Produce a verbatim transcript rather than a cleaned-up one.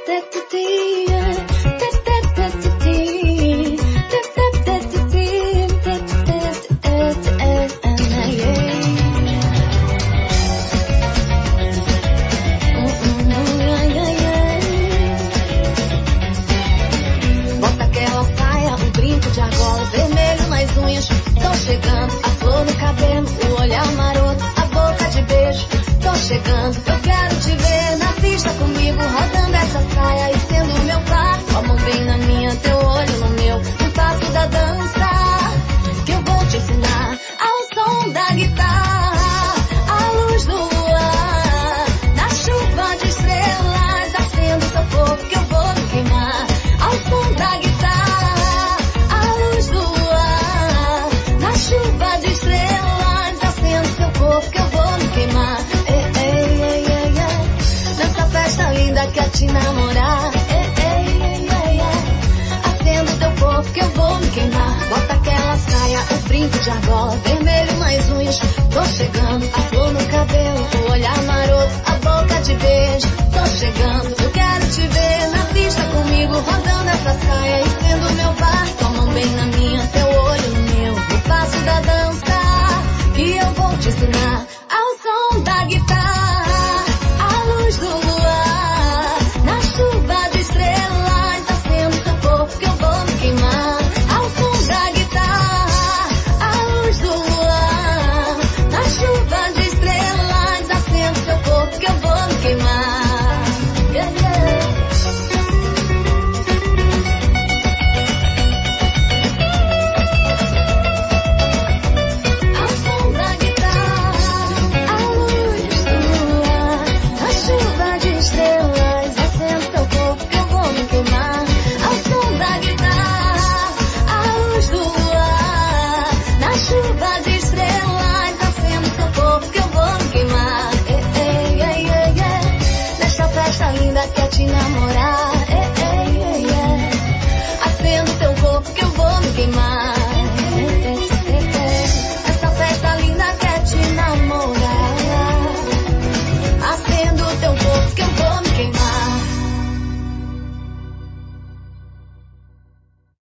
Bota aquela saia, um brinco de argola, vermelho nas unhas, tô chegando, a flor no cabelo, o olhar maroto, a boca de beijo, tô chegando, eu quero te ver na pista comigo, rodando essa saia e sendo meu par, a mão bem na minha, teu olho no meu, no passo da dança, que eu vou te ensinar, ao som da guitarra, a luz do luar, na chuva de estrelas, acendo teu corpo que eu vou me queimar, ao som da guitarra, a luz do luar, na chuva de estrelas, acendo teu corpo que eu vou me queimar. Ei, ei, ei, ei, ei. Nessa festa linda quer te namorar. Ei, ei, ei, ei, ei. Acendo teu corpo que eu vou me queimar. Bota aquela saia, o brinco de argola, vermelho nas unhas, tô chegando.